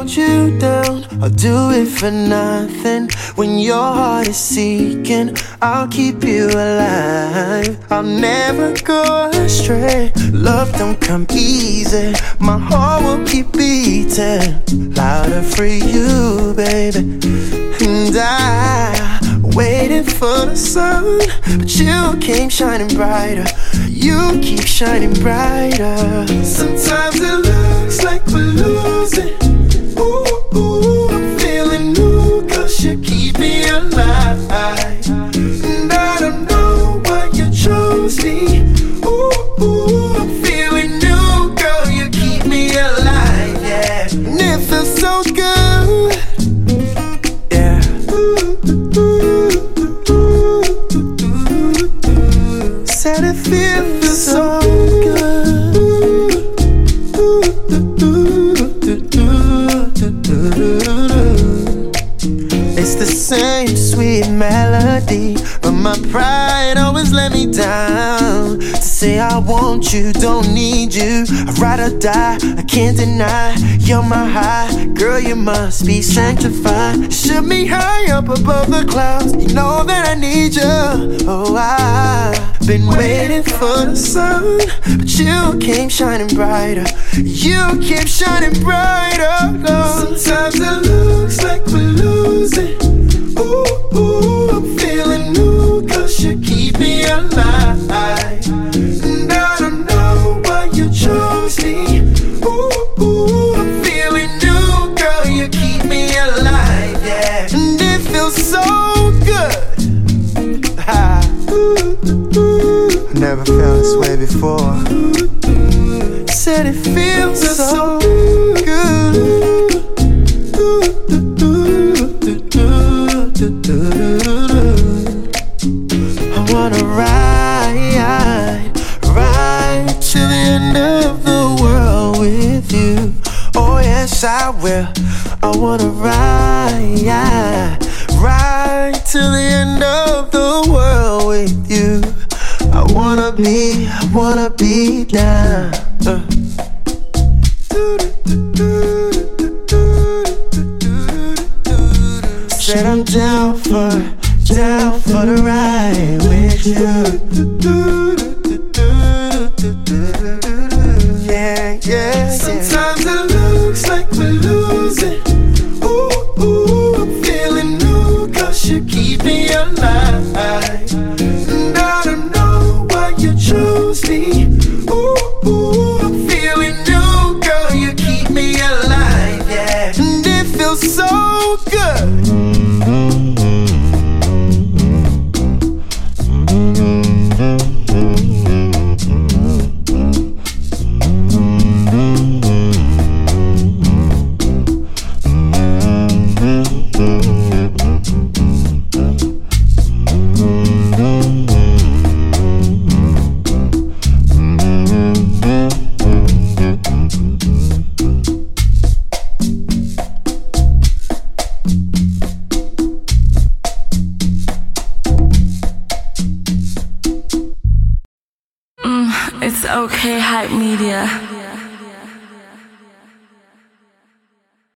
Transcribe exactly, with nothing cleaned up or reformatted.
hold you down, I'll do it for nothing. When your heart is seeking, I'll keep you alive. I'll never go astray. Love don't come easy. My heart will keep beating louder for you, baby. And I waited for the sun, but you came shining brighter. You keep shining brighter. Sometimes it looks like we're losing. Ooh, ooh, I'm feeling new, cause you keep me alive. And I don't know why you chose me. Ooh, ooh, I'm feeling new, girl, you keep me alive, yeah. And it feels so good, yeah. Said it feels so good. It's the same sweet melody, but my pride always let me down. To say I want you, don't need you, I'd rather die, I can't deny. You're my high, girl, you must be sanctified. Shoot me high up above the clouds, you know that I need you. Oh, I've been waiting for the sun, but you came shining brighter. You keep shining brighter, Lord. Sometimes it looks like we're losing. Ooh, ooh, I'm feeling new, cause you keep me alive. And I don't know why you chose me. Ooh, ooh, I'm feeling new, girl, you keep me alive, yeah. And it feels so good. I never felt this way before. Said it feels so good. I wanna ride, ride to the end of the world with you. Oh yes, I will. I wanna ride, ride to the end of the world with you. I wanna be, I wanna be down. Uh. Said I'm down for, down for the ride with you. Yeah, yeah. Sometimes it looks like we're losing. Ooh, ooh, I'm feeling new, cause you keep me alive. And I don't know why you chose me. Ooh, ooh, I'm feeling new, girl, you keep me alive, yeah. And it feels so good. It's okay, Hype Media.